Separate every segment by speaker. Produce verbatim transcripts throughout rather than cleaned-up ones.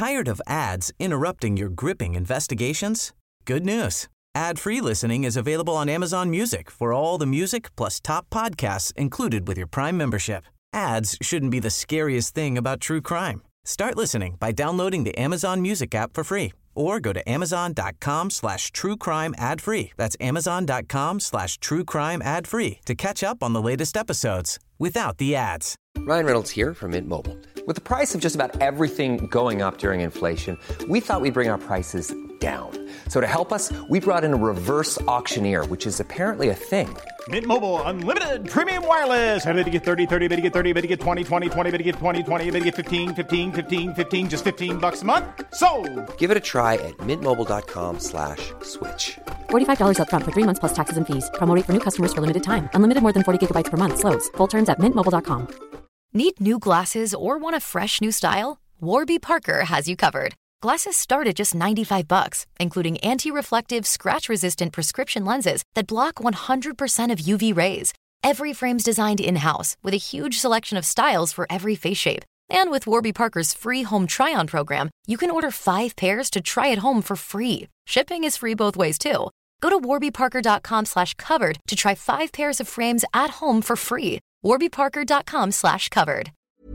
Speaker 1: Tired of ads interrupting your gripping investigations? Good news. Ad-free listening is available on Amazon Music for all the music plus top podcasts included with your Prime membership. Ads shouldn't be the scariest thing about true crime. Start listening by downloading the Amazon Music app for free or go to amazon.com slash true crime ad free. That's amazon.com slash true crime ad free to catch up on the latest episodes without the ads.
Speaker 2: Ryan Reynolds here from Mint Mobile. With the price of just about everything going up during inflation, we thought we'd bring our prices down. So to help us, we brought in a reverse auctioneer, which is apparently a thing.
Speaker 3: Mint Mobile Unlimited Premium Wireless. How to get thirty, thirty, how to get thirty, how to get twenty, twenty, twenty, how to get twenty, twenty, how to get fifteen, fifteen, fifteen, fifteen, just fifteen bucks a month? Sold! Give it a try at mintmobile.com slash switch.
Speaker 4: forty-five dollars up front for three months plus taxes and fees. Promo rate for new customers for limited time. Unlimited more than forty gigabytes per month. Slows full terms at mint mobile dot com.
Speaker 5: Need new glasses or want a fresh new style? Warby Parker has you covered. Glasses start at just ninety-five bucks, including anti-reflective, scratch-resistant prescription lenses that block one hundred percent of U V rays. Every frame's designed in-house with a huge selection of styles for every face shape. And with Warby Parker's free home try-on program, you can order five pairs to try at home for free. Shipping is free both ways, too. Go to warbyparker.com slash covered to try five pairs of frames at home for free. warbyparker.com slash covered.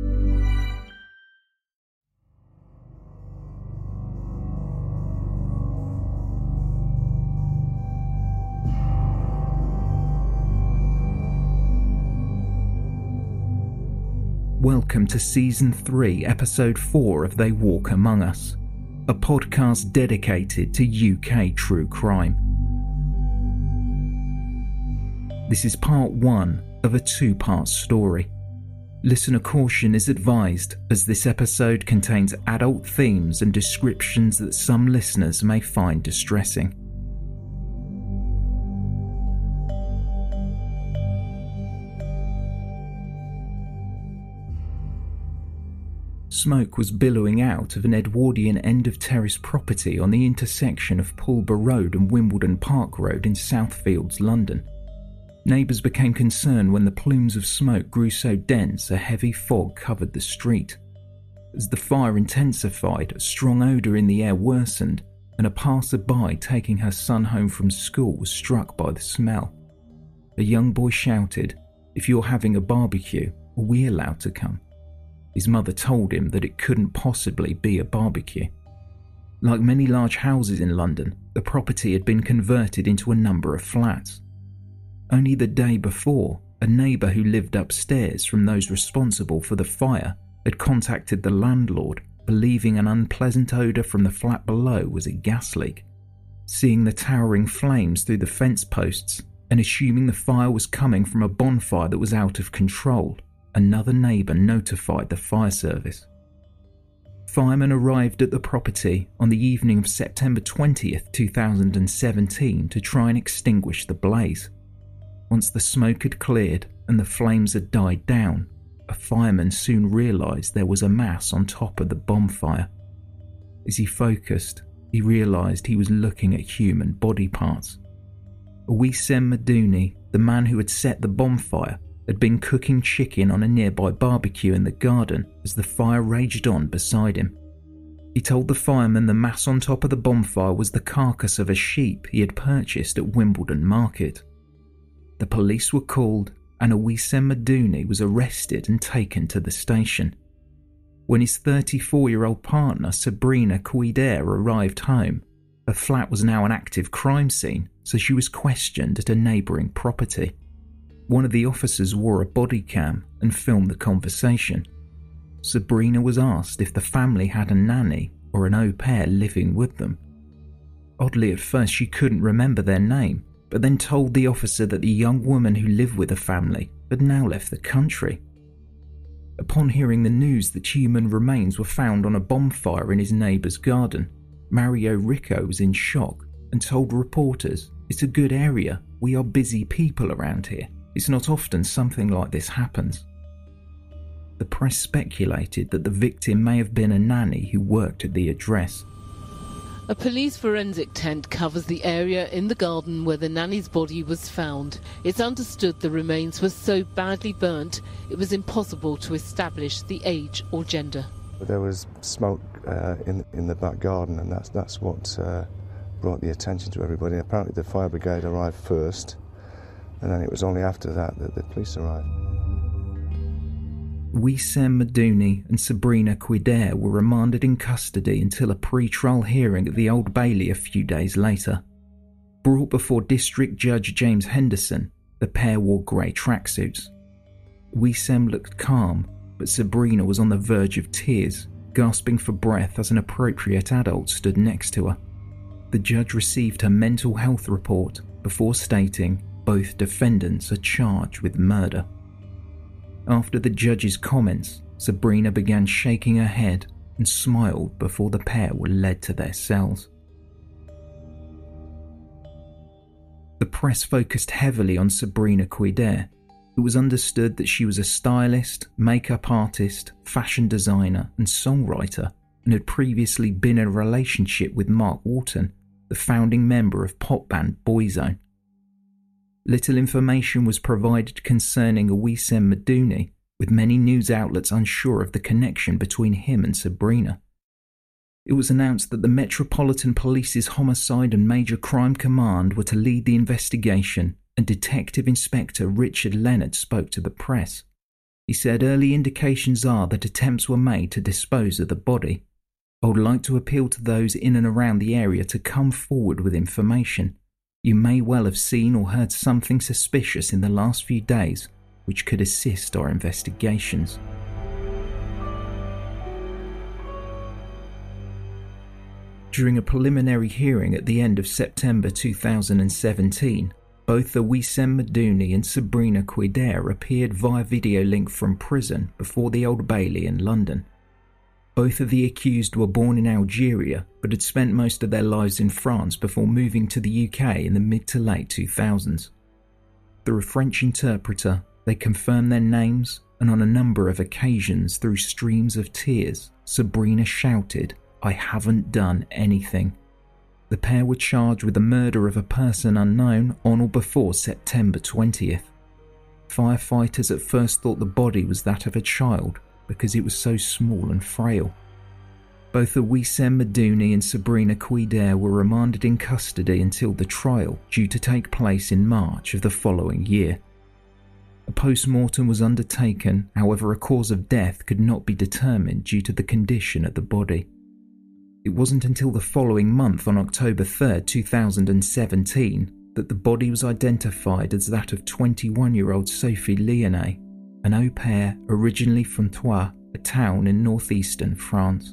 Speaker 6: Welcome to Season three, Episode four of They Walk Among Us, a podcast dedicated to U K true crime. This is part one of a two-part story. Listener caution is advised, as this episode contains adult themes and descriptions that some listeners may find distressing. Smoke was billowing out of an Edwardian end-of-terrace property on the intersection of Pulborough Road and Wimbledon Park Road in Southfields, London. Neighbours became concerned when the plumes of smoke grew so dense a heavy fog covered the street. As the fire intensified, a strong odour in the air worsened, and a passer-by taking her son home from school was struck by the smell. A young boy shouted, "If you're having a barbecue, are we allowed to come?" His mother told him that it couldn't possibly be a barbecue. Like many large houses in London, the property had been converted into a number of flats. Only the day before, a neighbour who lived upstairs from those responsible for the fire had contacted the landlord, believing an unpleasant odour from the flat below was a gas leak. Seeing the towering flames through the fence posts and assuming the fire was coming from a bonfire that was out of control, another neighbour notified the fire service. Firemen arrived at the property on the evening of September twentieth, two thousand seventeen to try and extinguish the blaze. Once the smoke had cleared and the flames had died down, a fireman soon realised there was a mass on top of the bonfire. As he focused, he realised he was looking at human body parts. Owissem Madouni, the man who had set the bonfire, had been cooking chicken on a nearby barbecue in the garden as the fire raged on beside him. He told the fireman the mass on top of the bonfire was the carcass of a sheep he had purchased at Wimbledon Market. The police were called and Owissem Madouni was arrested and taken to the station. When his thirty-four-year-old partner Sabrina Kouider arrived home, her flat was now an active crime scene, so she was questioned at a neighbouring property. One of the officers wore a body cam and filmed the conversation. Sabrina was asked if the family had a nanny or an au pair living with them. Oddly, at first she couldn't remember their name, but then told the officer that the young woman who lived with the family had now left the country. Upon hearing the news that human remains were found on a bonfire in his neighbour's garden, Mario Ricco was in shock and told reporters, "It's a good area, we are busy people around here. It's not often something like this happens." The press speculated that the victim may have been a nanny who worked at the address.
Speaker 7: A police forensic tent covers the area in the garden where the nanny's body was found. It's understood the remains were so badly burnt it was impossible to establish the age or gender.
Speaker 8: There was smoke uh, in in the back garden, and that's that's what uh, brought the attention to everybody. Apparently the fire brigade arrived first, and then it was only after that that the police arrived.
Speaker 6: Wissem Madouni and Sabrina Quider were remanded in custody until a pre-trial hearing at the Old Bailey a few days later. Brought before District Judge James Henderson, the pair wore grey tracksuits. Wissem looked calm, but Sabrina was on the verge of tears, gasping for breath as an appropriate adult stood next to her. The judge received her mental health report before stating both defendants are charged with murder. After the judge's comments, Sabrina began shaking her head and smiled before the pair were led to their cells. The press focused heavily on Sabrina Quider. It was understood that she was a stylist, makeup artist, fashion designer and songwriter, and had previously been in a relationship with Mark Walton, the founding member of pop band Boyzone. Little information was provided concerning Wissem Madouni, with many news outlets unsure of the connection between him and Sabrina. It was announced that the Metropolitan Police's Homicide and Major Crime Command were to lead the investigation, and Detective Inspector Richard Leonard spoke to the press. He said early indications are that attempts were made to dispose of the body. I would like to appeal to those in and around the area to come forward with information. You may well have seen or heard something suspicious in the last few days which could assist our investigations. During a preliminary hearing at the end of September two thousand seventeen, both the Wissem Madouni and Sabrina Quider appeared via video link from prison before the Old Bailey in London. Both of the accused were born in Algeria but had spent most of their lives in France before moving to the U K in the mid to late two thousands. Through a French interpreter, they confirmed their names, and on a number of occasions through streams of tears, Sabrina shouted, "I haven't done anything." The pair were charged with the murder of a person unknown on or before September twentieth. Firefighters at first thought the body was that of a child because it was so small and frail. Both the Wissem Madouni and Sabrina Quider were remanded in custody until the trial, due to take place in March of the following year. A post-mortem was undertaken, however a cause of death could not be determined due to the condition of the body. It wasn't until the following month, on October third, two thousand seventeen, that the body was identified as that of twenty-one-year-old Sophie Lyonnais, an au pair originally from Troyes, a town in northeastern France.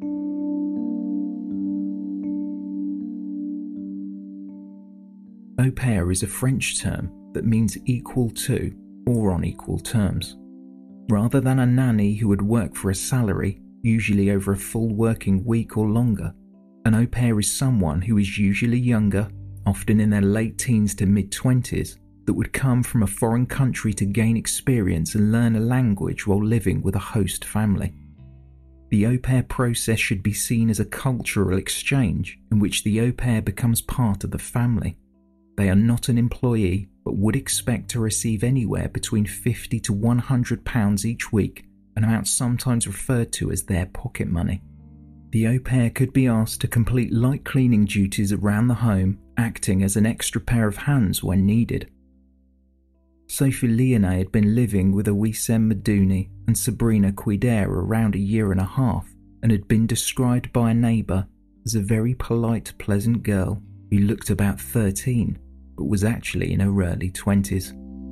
Speaker 6: Au pair is a French term that means equal to or on equal terms. Rather than a nanny who would work for a salary, usually over a full working week or longer, an au pair is someone who is usually younger, often in their late teens to mid-twenties, that would come from a foreign country to gain experience and learn a language while living with a host family. The au pair process should be seen as a cultural exchange in which the au pair becomes part of the family. They are not an employee, but would expect to receive anywhere between fifty to one hundred pounds each week, an amount sometimes referred to as their pocket money. The au pair could be asked to complete light cleaning duties around the home, acting as an extra pair of hands when needed. Sophie Lyonnais had been living with Wissem Madouni and Sabrina Quider around a year and a half, and had been described by a neighbour as a very polite, pleasant girl who looked about thirteen, but was actually in her early twenties.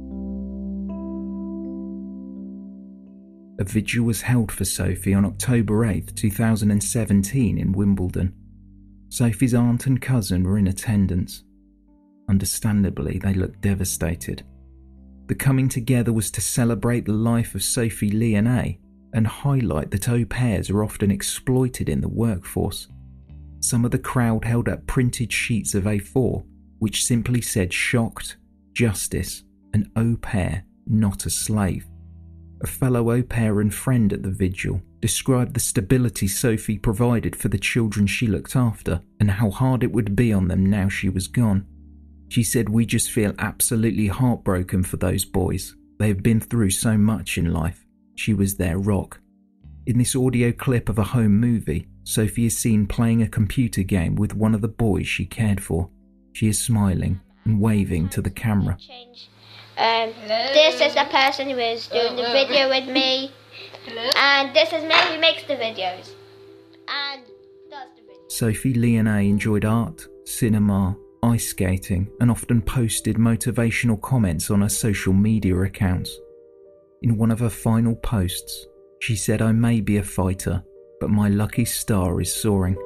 Speaker 6: A vigil was held for Sophie on October eighth, two thousand seventeen in Wimbledon. Sophie's aunt and cousin were in attendance. Understandably, they looked devastated. The coming together was to celebrate the life of Sophie Lyonnais and highlight that au pairs are often exploited in the workforce. Some of the crowd held up printed sheets of A four which simply said "shocked, justice, an au pair, not a slave." A fellow au pair and friend at the vigil described the stability Sophie provided for the children she looked after and how hard it would be on them now she was gone. She said, "We just feel absolutely heartbroken for those boys. They have been through so much in life. She was their rock." In this audio clip of a home movie, Sophie is seen playing a computer game with one of the boys she cared for. She is smiling and waving to the camera.
Speaker 9: Um, this is the person who is doing the video with me, and this is me who makes the videos and does the videos.
Speaker 6: Sophie Lyonnais enjoyed art, cinema, ice skating, and often posted motivational comments on her social media accounts. In one of her final posts, she said, "I may be a fighter, but my lucky star is soaring."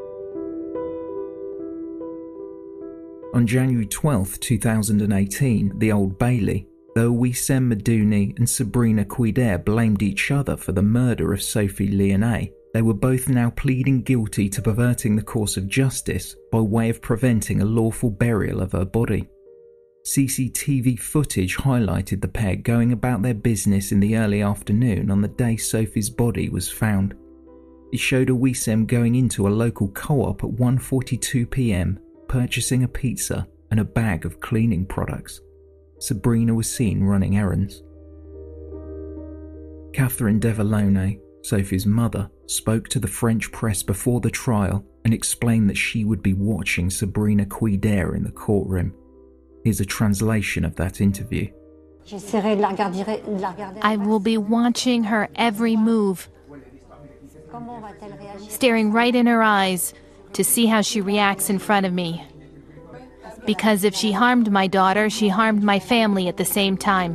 Speaker 6: On January twelfth, twenty eighteen, the Old Bailey, though Wissem Madouni and Sabrina Quider blamed each other for the murder of Sophie Lyonnais, they were both now pleading guilty to perverting the course of justice by way of preventing a lawful burial of her body. C C T V footage highlighted the pair going about their business in the early afternoon on the day Sophie's body was found. It showed a Wissem going into a local co-op at one forty-two p.m, purchasing a pizza and a bag of cleaning products. Sabrina was seen running errands. Catherine Devalone, Sophie's mother, spoke to the French press before the trial and explained that she would be watching Sabrina Quider in the courtroom. Here's a translation of that interview.
Speaker 10: I will be watching her every move, staring right in her eyes to see how she reacts in front of me. Because if she harmed my daughter, she harmed my family at the same time.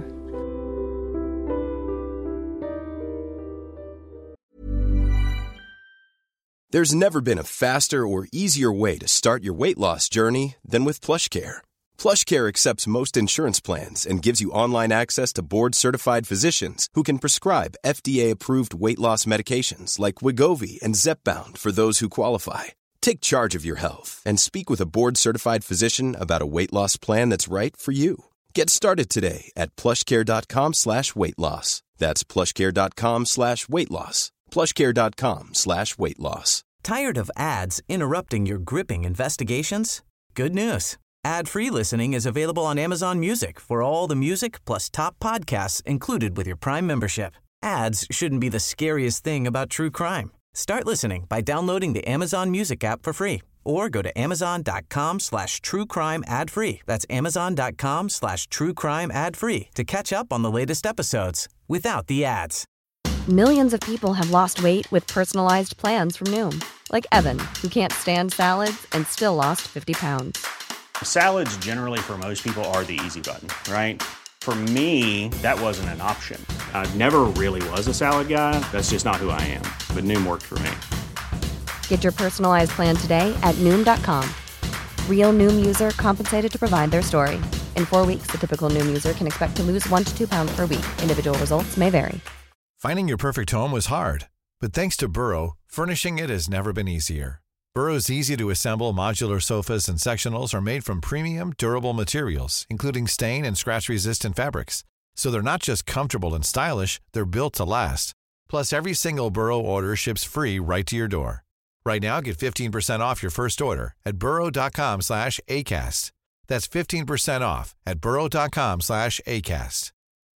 Speaker 11: There's never been a faster or easier way to start your weight loss journey than with PlushCare. PlushCare accepts most insurance plans and gives you online access to board-certified physicians who can prescribe F D A-approved weight loss medications like Wegovy and Zepbound for those who qualify. Take charge of your health and speak with a board-certified physician about a weight loss plan that's right for you. Get started today at plushcare.com slash weight loss. That's plushcare.com slash weight loss. plushcare.com slash weight loss.
Speaker 1: Tired of ads interrupting your gripping investigations? Good news. Ad-free listening is available on Amazon Music for all the music plus top podcasts included with your Prime membership. Ads shouldn't be the scariest thing about true crime. Start listening by downloading the Amazon Music app for free or go to amazon.com slash true crime ad free. That's amazon.com slash true crime ad free to catch up on the latest episodes without the ads.
Speaker 4: Millions of people have lost weight with personalized plans from Noom. Like Evan, who can't stand salads and still lost fifty pounds.
Speaker 12: Salads generally for most people are the easy button, right? For me, that wasn't an option. I never really was a salad guy. That's just not who I am. But Noom worked for me.
Speaker 4: Get your personalized plan today at Noom dot com. Real Noom user compensated to provide their story. In four weeks, the typical Noom user can expect to lose one to two pounds per week. Individual results may vary.
Speaker 13: Finding your perfect home was hard, but thanks to Burrow, furnishing it has never been easier. Burrow's easy-to-assemble modular sofas and sectionals are made from premium, durable materials, including stain and scratch-resistant fabrics. So they're not just comfortable and stylish, they're built to last. Plus, every single Burrow order ships free right to your door. Right now, get fifteen percent off your first order at burrow.com slash ACAST. That's fifteen percent off at burrow.com slash ACAST.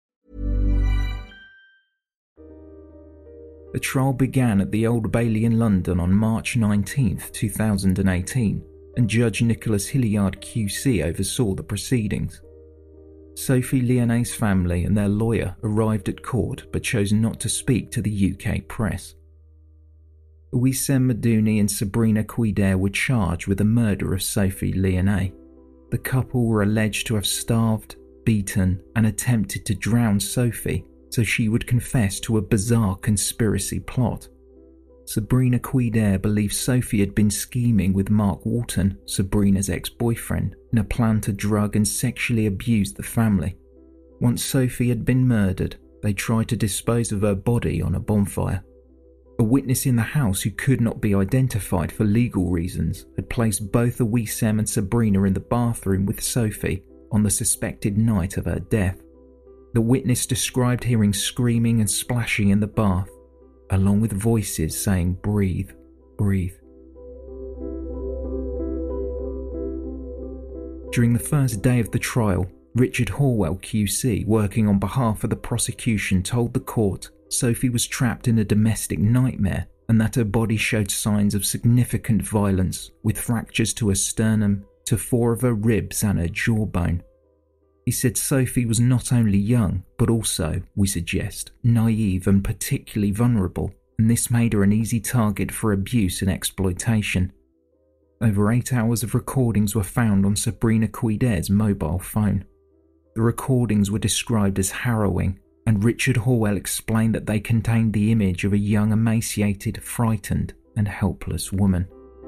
Speaker 6: The trial began at the Old Bailey in London on March nineteenth, twenty eighteen, and Judge Nicholas Hilliard Q C oversaw the proceedings. Sophie Lyonnais' family and their lawyer arrived at court but chose not to speak to the U K press. Wissem Madouni and Sabrina Quider were charged with the murder of Sophie Lyonnais. The couple were alleged to have starved, beaten, and attempted to drown Sophie so she would confess to a bizarre conspiracy plot. Sabrina Quider believes Sophie had been scheming with Mark Walton, Sabrina's ex-boyfriend, in a plan to drug and sexually abuse the family. Once Sophie had been murdered, they tried to dispose of her body on a bonfire. A witness in the house who could not be identified for legal reasons had placed both Wissem and Sabrina in the bathroom with Sophie on the suspected night of her death. The witness described hearing screaming and splashing in the bath, along with voices saying, "Breathe, breathe." During the first day of the trial, Richard Horwell Q C, working on behalf of the prosecution, told the court Sophie was trapped in a domestic nightmare and that her body showed signs of significant violence, with fractures to her sternum, to four of her ribs and her jawbone. He said Sophie was not only young, but also, we suggest, naive and particularly vulnerable, and this made her an easy target for abuse and exploitation. Over eight hours of recordings were found on Sabrina Quider's mobile phone. The recordings were described as harrowing, and Richard Horwell explained that they contained the image of a young, emaciated, frightened, and helpless woman.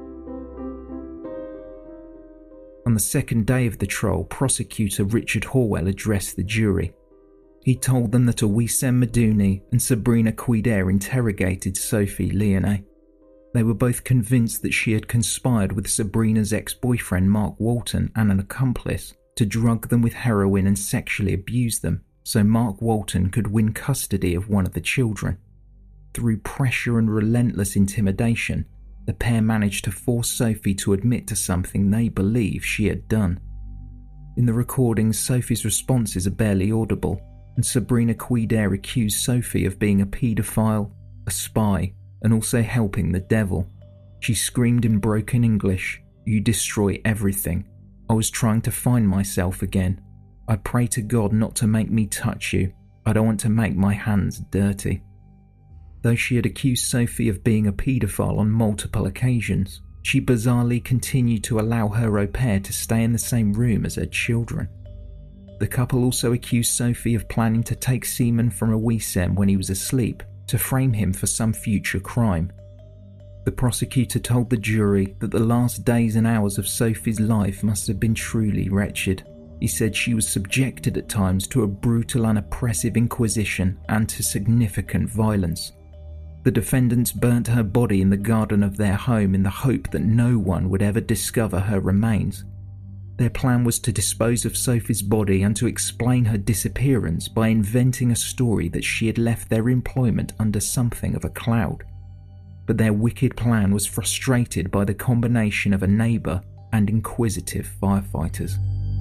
Speaker 6: On the second day of the trial, prosecutor Richard Horwell addressed the jury. He told them that Owissem Medouni and Sabrina Quider interrogated Sophie Lyonnais. They were both convinced that she had conspired with Sabrina's ex-boyfriend Mark Walton and an accomplice to drug them with heroin and sexually abuse them, so Mark Walton could win custody of one of the children. Through pressure and relentless intimidation, the pair managed to force Sophie to admit to something they believe she had done. In the recordings, Sophie's responses are barely audible, and Sabrina Quider accused Sophie of being a paedophile, a spy, and also helping the devil. She screamed in broken English, "You destroy everything. I was trying to find myself again. I pray to God not to make me touch you. I don't want to make my hands dirty." Though she had accused Sophie of being a paedophile on multiple occasions, she bizarrely continued to allow her au pair to stay in the same room as her children. The couple also accused Sophie of planning to take semen from Owissem when he was asleep to frame him for some future crime. The prosecutor told the jury that the last days and hours of Sophie's life must have been truly wretched. He said she was subjected at times to a brutal and oppressive inquisition and to significant violence. The defendants burnt her body in the garden of their home in the hope that no one would ever discover her remains. Their plan was to dispose of Sophie's body and to explain her disappearance by inventing a story that she had left their employment under something of a cloud. But their wicked plan was frustrated by the combination of a neighbour and inquisitive firefighters.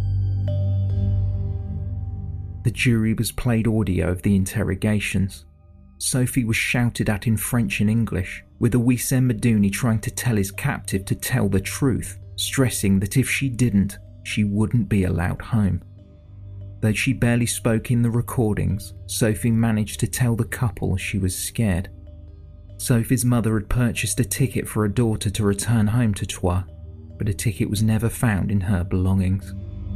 Speaker 6: The jury was played audio of the interrogations. Sophie was shouted at in French and English, with Owissem Medouni trying to tell his captive to tell the truth, stressing that if she didn't, she wouldn't be allowed home. Though she barely spoke in the recordings, Sophie managed to tell the couple she was scared. Sophie's mother had purchased a ticket for her daughter to return home to Troyes, but a ticket was never found in her belongings.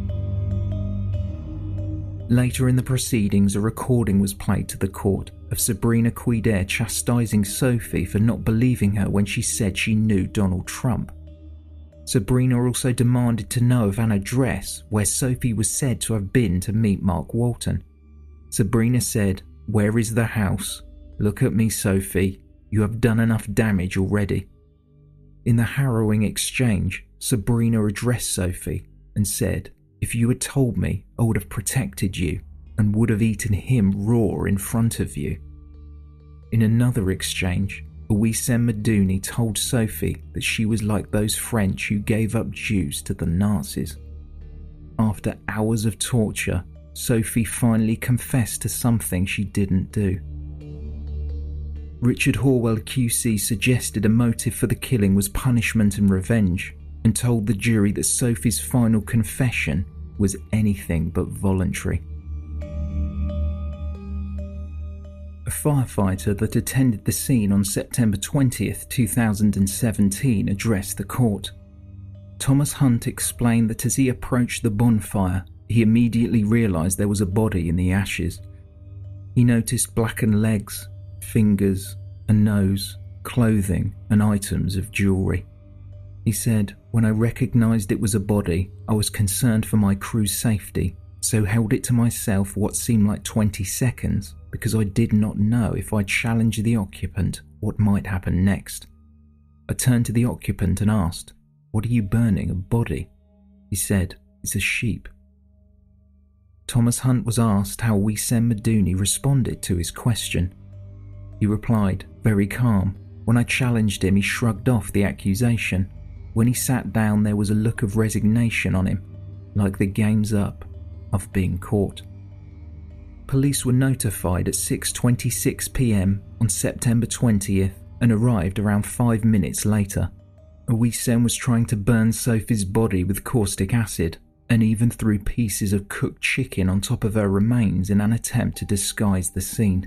Speaker 6: Later in the proceedings, a recording was played to the court of Sabrina Quider chastising Sophie for not believing her when she said she knew Donald Trump. Sabrina also demanded to know of an address where Sophie was said to have been to meet Mark Walton. Sabrina said, "Where is the house? Look at me, Sophie. You have done enough damage already." In the harrowing exchange, Sabrina addressed Sophie and said, "If you had told me, I would have protected you and would have eaten him raw in front of you." In another exchange, Owissem Medouni told Sophie that she was like those French who gave up Jews to the Nazis. After hours of torture, Sophie finally confessed to something she didn't do. Richard Horwell Q C suggested a motive for the killing was punishment and revenge, and told the jury that Sophie's final confession was anything but voluntary. A firefighter that attended the scene on September twentieth, two thousand seventeen addressed the court. Thomas Hunt explained that as he approached the bonfire, he immediately realised there was a body in the ashes. He noticed blackened legs, fingers, a nose, clothing, and items of jewellery. He said, "When I recognised it was a body, I was concerned for my crew's safety, so held it to myself what seemed like twenty seconds because I did not know if I challenged the occupant what might happen next. I turned to the occupant and asked, 'What are you burning, a body?' He said, 'It's a sheep.'" Thomas Hunt was asked how Owissem Medouni responded to his question. He replied, very calm. "When I challenged him, he shrugged off the accusation. When he sat down, there was a look of resignation on him, like the game's up, I've been caught." Police were notified at six twenty-six p m on September twentieth and arrived around five minutes later. Owissem was trying to burn Sophie's body with caustic acid and even threw pieces of cooked chicken on top of her remains in an attempt to disguise the scene.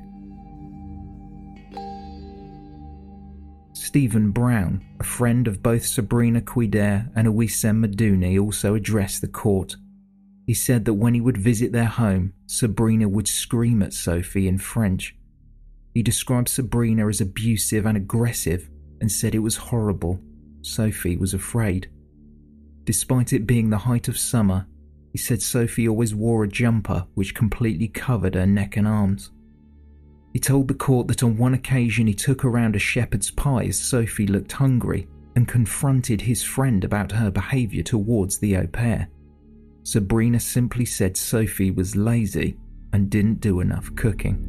Speaker 6: Stephen Brown, a friend of both Sabrina Quider and Owissem Madouni, also addressed the court. He said that when he would visit their home, Sabrina would scream at Sophie in French. He described Sabrina as abusive and aggressive and said it was horrible. Sophie was afraid. Despite it being the height of summer, he said Sophie always wore a jumper which completely covered her neck and arms. He told the court that on one occasion he took her around a shepherd's pie as Sophie looked hungry and confronted his friend about her behaviour towards the au pair. Sabrina simply said Sophie was lazy and didn't do enough cooking.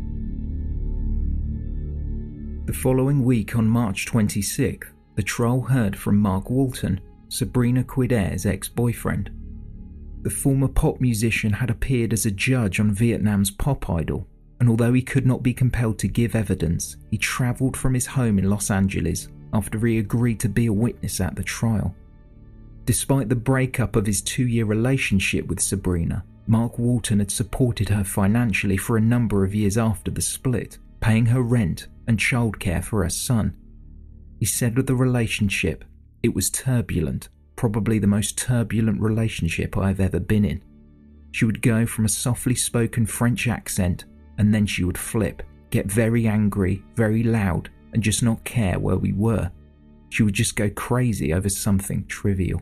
Speaker 6: The following week, on March twenty-sixth, the trial heard from Mark Walton, Sabrina Quider's ex-boyfriend. The former pop musician had appeared as a judge on Vietnam's Pop Idol, and although he could not be compelled to give evidence, he travelled from his home in Los Angeles after he agreed to be a witness at the trial. Despite the breakup of his two-year relationship with Sabrina, Mark Walton had supported her financially for a number of years after the split, paying her rent and childcare for her son. He said of the relationship, "It was turbulent, probably the most turbulent relationship I have ever been in. She would go from a softly spoken French accent and then she would flip, get very angry, very loud, and just not care where we were. She would just go crazy over something trivial."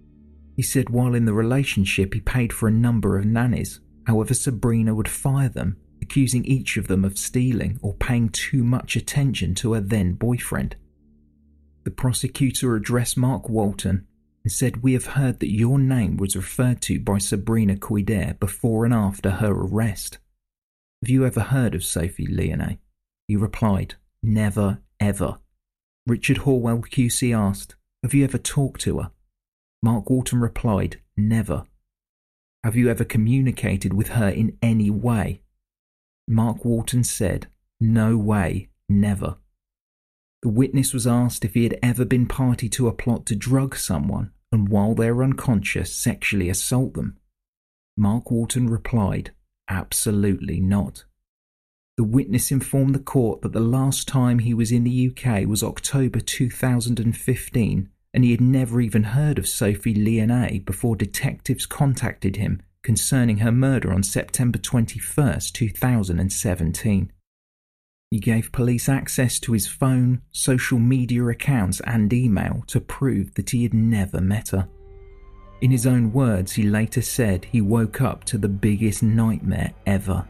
Speaker 6: He said while in the relationship he paid for a number of nannies, however Sabrina would fire them, accusing each of them of stealing or paying too much attention to her then boyfriend. The prosecutor addressed Mark Walton and said, "We have heard that your name was referred to by Sabrina Quider before and after her arrest. Have you ever heard of Sophie Lyonnais?" He replied, "Never, ever." Richard Horwell Q C asked, "Have you ever talked to her?" Mark Walton replied, "Never." "Have you ever communicated with her in any way?" Mark Walton said, "No way, never." The witness was asked if he had ever been party to a plot to drug someone and while they were unconscious sexually assault them. Mark Walton replied, "Absolutely not." The witness informed the court that the last time he was in the U K was October two thousand fifteen and he had never even heard of Sophie Lyonnais before detectives contacted him concerning her murder on September twenty-first, two thousand seventeen. He gave police access to his phone, social media accounts and email to prove that he had never met her. In his own words, he later said he woke up to the biggest nightmare ever.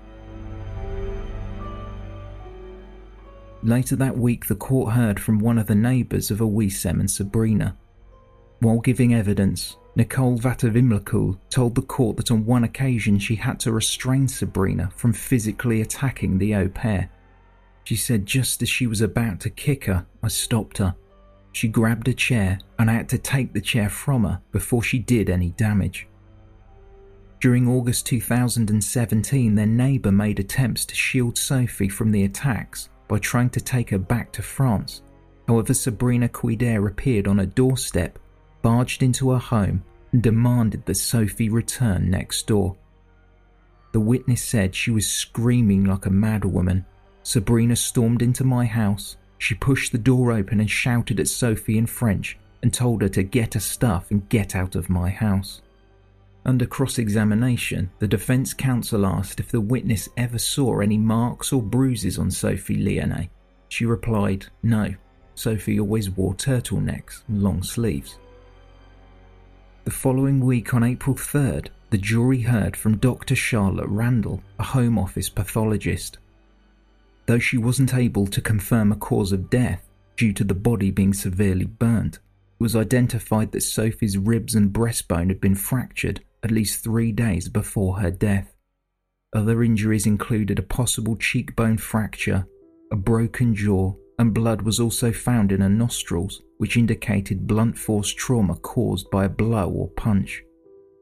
Speaker 6: Later that week, the court heard from one of the neighbours of Owissem and Sabrina. While giving evidence, Nicole Vatavimlakul told the court that on one occasion she had to restrain Sabrina from physically attacking the au pair. She said just as she was about to kick her, I stopped her. She grabbed a chair and I had to take the chair from her before she did any damage. During August two thousand seventeen, their neighbour made attempts to shield Sophie from the attacks by trying to take her back to France. However, Sabrina Quider appeared on her doorstep, barged into her home and demanded that Sophie return next door. The witness said she was screaming like a madwoman. Sabrina stormed into my house. She pushed the door open and shouted at Sophie in French and told her to get her stuff and get out of my house. Under cross-examination, the defence counsel asked if the witness ever saw any marks or bruises on Sophie Lyonnais. She replied, no, Sophie always wore turtlenecks and long sleeves. The following week, on April third, the jury heard from Doctor Charlotte Randall, a Home Office pathologist. Though she wasn't able to confirm a cause of death due to the body being severely burnt, it was identified that Sophie's ribs and breastbone had been fractured at least three days before her death. Other injuries included a possible cheekbone fracture, a broken jaw, and blood was also found in her nostrils, which indicated blunt force trauma caused by a blow or punch.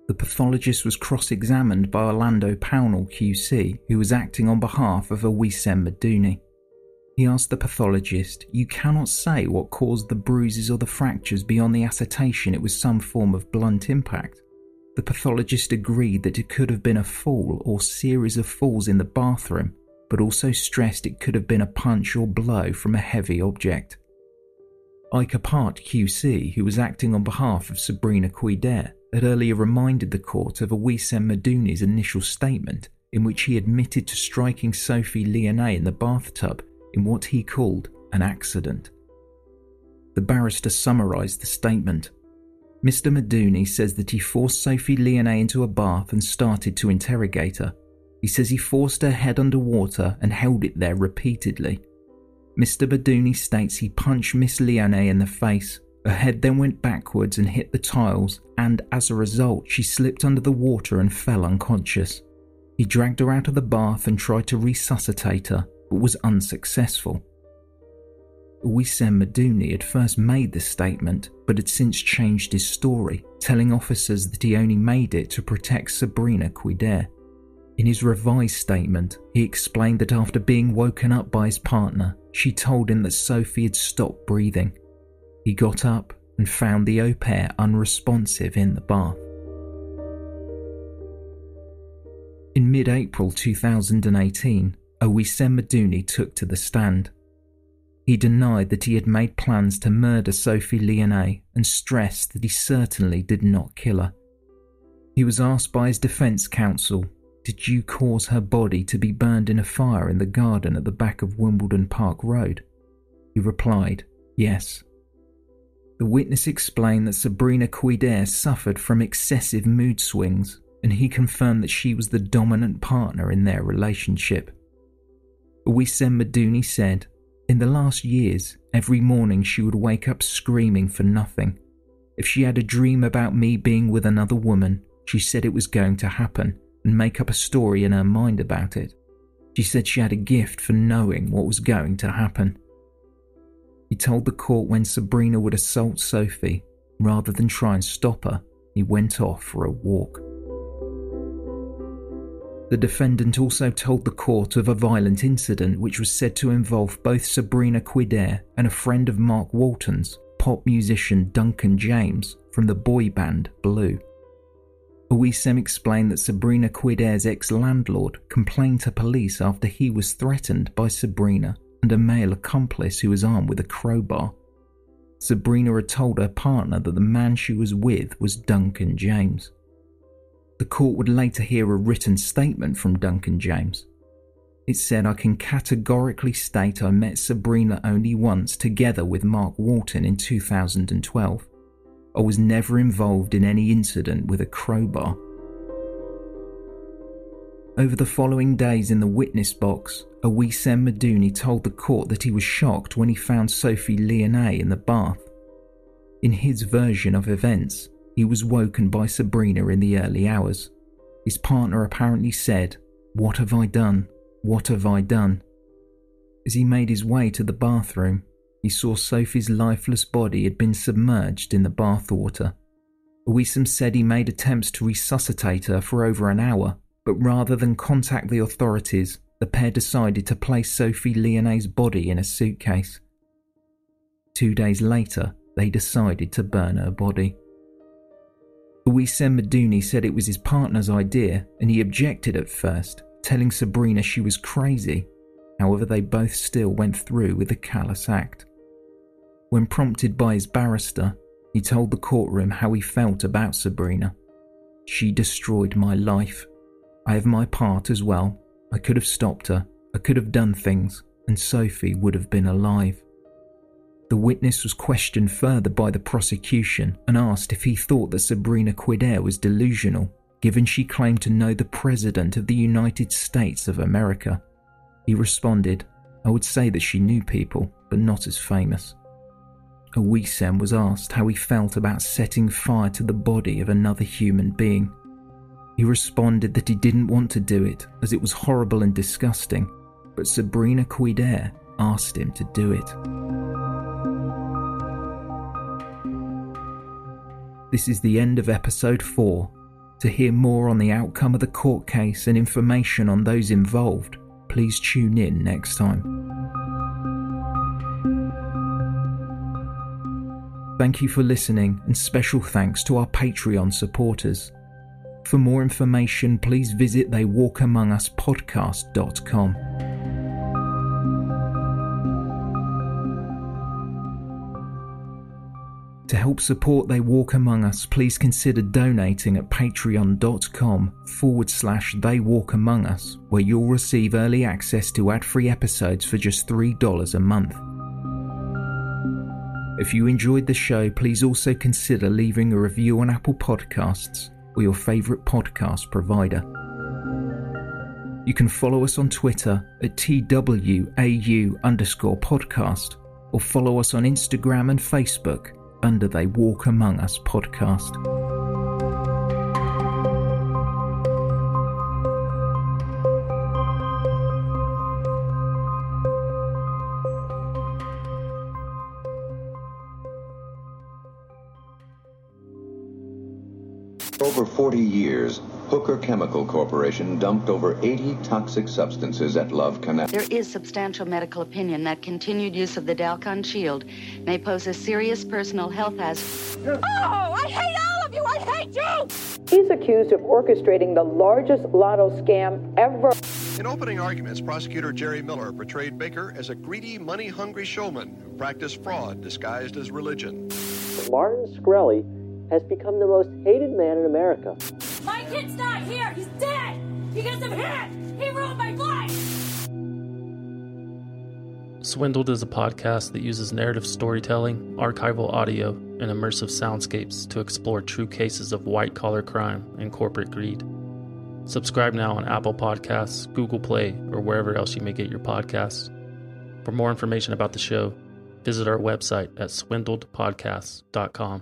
Speaker 6: The pathologist was cross-examined by Orlando Pownall Q C, who was acting on behalf of Owissem Medouni. He asked the pathologist, "You cannot say what caused the bruises or the fractures beyond the assertion it was some form of blunt impact." The pathologist agreed that it could have been a fall or series of falls in the bathroom, but also stressed it could have been a punch or blow from a heavy object. Ike Apart Q C, who was acting on behalf of Sabrina Quider, had earlier reminded the court of Owissem Medouni's initial statement in which he admitted to striking Sophie Lyonnais in the bathtub in what he called an accident. The barrister summarised the statement. Mister Medouni says that he forced Sophie Lyonnais into a bath and started to interrogate her. He says he forced her head under water and held it there repeatedly. Mister Medouni states he punched Miss Lyonnais in the face. Her head then went backwards and hit the tiles, and as a result she slipped under the water and fell unconscious. He dragged her out of the bath and tried to resuscitate her, but was unsuccessful. Owissem Medouni had first made this statement, but had since changed his story, telling officers that he only made it to protect Sabrina Quider. In his revised statement, he explained that after being woken up by his partner, she told him that Sophie had stopped breathing. He got up and found the au pair unresponsive in the bath. In mid-April two thousand eighteen, Owissem Medouni took to the stand. He denied that he had made plans to murder Sophie Lyonnais and stressed that he certainly did not kill her. He was asked by his defence counsel, "Did you cause her body to be burned in a fire in the garden at the back of Wimbledon Park Road?" He replied, "Yes." The witness explained that Sabrina Quider suffered from excessive mood swings, and he confirmed that she was the dominant partner in their relationship. Owissem Medouni said, "In the last years, every morning she would wake up screaming for nothing. If she had a dream about me being with another woman, she said it was going to happen and make up a story in her mind about it. She said she had a gift for knowing what was going to happen." He told the court when Sabrina would assault Sophie, rather than try and stop her, he went off for a walk. The defendant also told the court of a violent incident which was said to involve both Sabrina Quider and a friend of Mark Walton's, pop musician Duncan James, from the boy band Blue. Owissem explained that Sabrina Quider's ex-landlord complained to police after he was threatened by Sabrina and a male accomplice who was armed with a crowbar. Sabrina had told her partner that the man she was with was Duncan James. The court would later hear a written statement from Duncan James. It said, "I can categorically state I met Sabrina only once together with Mark Walton in two thousand twelve. I was never involved in any incident with a crowbar." Over the following days in the witness box, Owissem Medouni told the court that he was shocked when he found Sophie Lyonnais in the bath. In his version of events, he was woken by Sabrina in the early hours. His partner apparently said, "What have I done? What have I done?" As he made his way to the bathroom, he saw Sophie's lifeless body had been submerged in the bathwater. Owissem said he made attempts to resuscitate her for over an hour, but rather than contact the authorities, the pair decided to place Sophie Lyonnais' body in a suitcase. Two days later, they decided to burn her body. Owissem Medouni said it was his partner's idea and he objected at first, telling Sabrina she was crazy. However, they both still went through with the callous act. When prompted by his barrister, he told the courtroom how he felt about Sabrina. "She destroyed my life. I have my part as well. I could have stopped her, I could have done things, and Sophie would have been alive." The witness was questioned further by the prosecution and asked if he thought that Sabrina Quider was delusional, given she claimed to know the President of the United States of America. He responded, "I would say that she knew people, but not as famous." Owissem was asked how he felt about setting fire to the body of another human being. He responded that he didn't want to do it as it was horrible and disgusting, but Sabrina Quider asked him to do it. This is the end of episode four. To hear more on the outcome of the court case and information on those involved, please tune in next time. Thank you for listening, and special thanks to our Patreon supporters. For more information, please visit they walk among us podcast dot com. To help support They Walk Among Us, please consider donating at patreon.com forward slash They Walk Among Us, where you'll receive early access to ad-free episodes for just three dollars a month. If you enjoyed the show, please also consider leaving a review on Apple Podcasts or your favourite podcast provider. You can follow us on Twitter at T W A U underscore podcast, or follow us on Instagram and Facebook under They Walk Among Us podcast.
Speaker 14: Over forty years, Hooker Chemical Corporation dumped over eighty toxic substances at Love Canal.
Speaker 15: There is substantial medical opinion that continued use of the Dalcon Shield may pose a serious personal health hazard.
Speaker 16: Oh, I hate all of you! I hate you!
Speaker 17: He's accused of orchestrating the largest lotto scam ever.
Speaker 18: In opening arguments, prosecutor Jerry Miller portrayed Baker as a greedy, money-hungry showman who practiced fraud disguised as religion.
Speaker 19: Martin Shkreli has become the most hated man in America.
Speaker 16: My kid's not here! He's dead! Because of him! He ruined my life!
Speaker 20: Swindled is a podcast that uses narrative storytelling, archival audio, and immersive soundscapes to explore true cases of white-collar crime and corporate greed. Subscribe now on Apple Podcasts, Google Play, or wherever else you may get your podcasts. For more information about the show, visit our website at swindled podcasts dot com.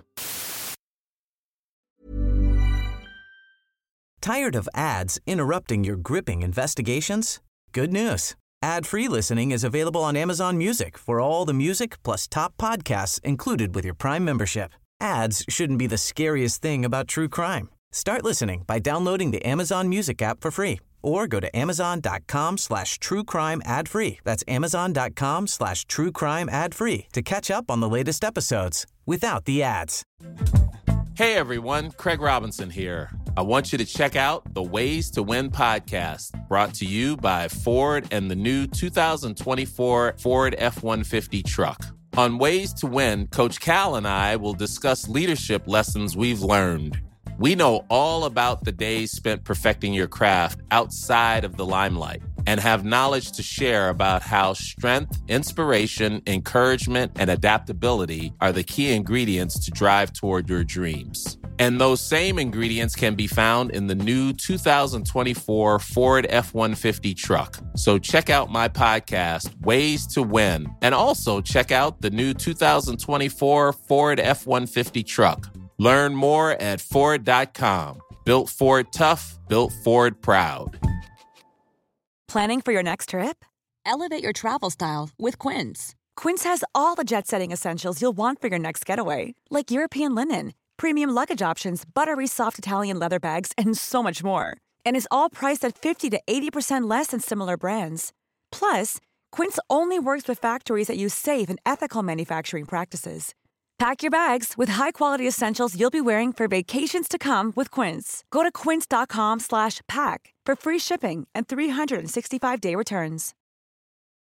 Speaker 1: Tired of ads interrupting your gripping investigations? Good news. Ad-free listening is available on Amazon Music for all the music plus top podcasts included with your Prime membership. Ads shouldn't be the scariest thing about true crime. Start listening by downloading the Amazon Music app for free or go to amazon.com slash true crime ad free. That's amazon.com slash true crime ad free to catch up on the latest episodes without the ads.
Speaker 21: Hey everyone, Craig Robinson here. I want you to check out the Ways to Win podcast, brought to you by Ford and the new two thousand twenty-four Ford F one fifty truck. On Ways to Win, Coach Cal and I will discuss leadership lessons we've learned. We know all about the days spent perfecting your craft outside of the limelight and have knowledge to share about how strength, inspiration, encouragement, and adaptability are the key ingredients to drive toward your dreams. And those same ingredients can be found in the new two thousand twenty-four Ford F one fifty truck. So check out my podcast, Ways to Win, and also check out the new two thousand twenty-four Ford F one fifty truck. Learn more at Ford dot com. Built Ford tough, built Ford proud.
Speaker 22: Planning for your next trip? Elevate your travel style with Quince. Quince has all the jet-setting essentials you'll want for your next getaway, like European linen, premium luggage options, buttery soft Italian leather bags, and so much more. And is all priced at fifty to eighty percent less than similar brands. Plus, Quince only works with factories that use safe and ethical manufacturing practices. Pack your bags with high-quality essentials you'll be wearing for vacations to come with Quince. Go to quince.com slash pack for free shipping and three sixty-five day returns.